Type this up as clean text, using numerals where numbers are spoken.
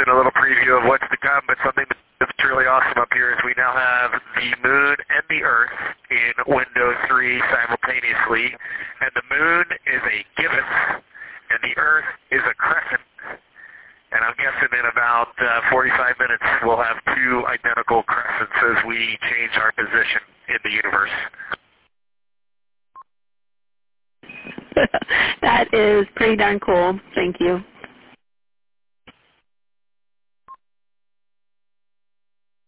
in a little preview of what's to come, but something that's really awesome up here is we now have the moon and the Earth in Windows 3 simultaneously, and the moon is a gibbous, and the Earth is a crescent. And I'm guessing in about 45 minutes we'll have two identical crescents as we change our position in the universe. That is pretty darn cool. Thank you.